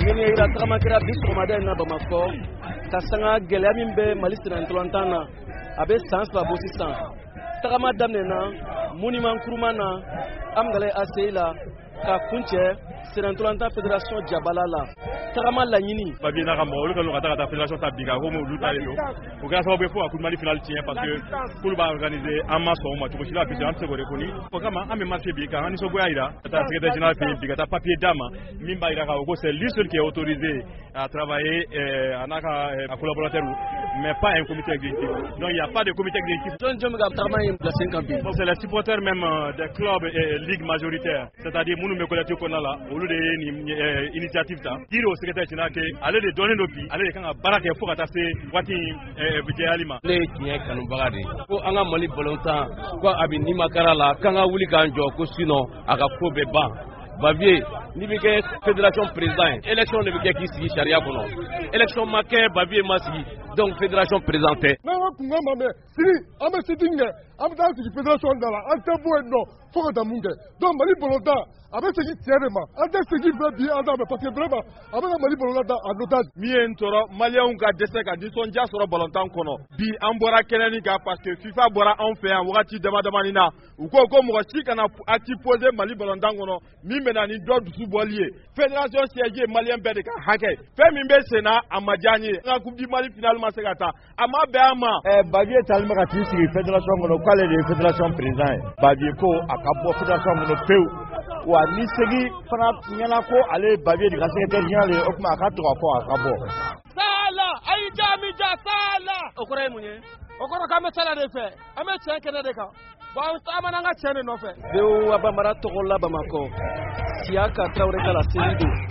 Ni ira tamakira bisomada na Bamako kasanga geleami be maliste ntolantana abe sans la bosisan tagama damnena monument kurumana amgale aseila ka kunche Sénatolanta Fédération Diabalala tagama lañini babina ka mo lu ka ta fédération ta biga ko mo lu ta lo o ga so be fo akul mali final tien parce que pour ba organiser en masse au match ko sila bisan se gore koni programme ame marché biga hani so goyaira ta secrétaire général pays biga ta papier d'ama mimba ira ka ko c'est lui seul qui est autorisé à travailler en collaborateur mais pas un comité exécutif. Donc il n'y a pas de comité exécutif. C'est les supporters même des clubs et ligues majoritaires, c'est-à-dire nous me collectons qu'on a là au lieu de initiative ça. Dire au secrétaire général que allez les donner nos billes, allez les quand baraka faut attacher wati budget aliment. Les tiens kanu bagadi. Ko anga mali volontaire ko abini makara la kanga wuli kanjo ko sino aka ko beba. Bavier ni bi ke fédération président élection ne bi ke ki sigi charia kono élection maké Bavier masigi donc fédération présenté na wa kunga mame siri ame sitinge amta sigi fédération dala ante bueno foka da munge donc mali bolota avec ce qui tient ma ante sigi be bi anda parce que vraiment avec mali bolota en otage mien toro malien ka dese ka dison ja soro bolontan kono bi ambora kenani ka parce que FIFA bora en fait en wakati dama nina uko ko mo ci kana ati poser mali bolontan kono mi menani do du bolie fédération siège malien be de ka hake fe mi be sena amadjani na coupe du mali finalement sekata ama be ama Bavier talma ka ti sigi fédération kono kale de fédération président Bavier ko akabo fédération kono peu wa ni segi fana nyana ko ale Bavier de secrétaire général okuma ka to ko akabo sala ay jami ja sala okore munye okoro ka me sala de fe ame chen kene de ka ba sama nanga chen no fe de wa bamara to la Bamako siaka traure kala serido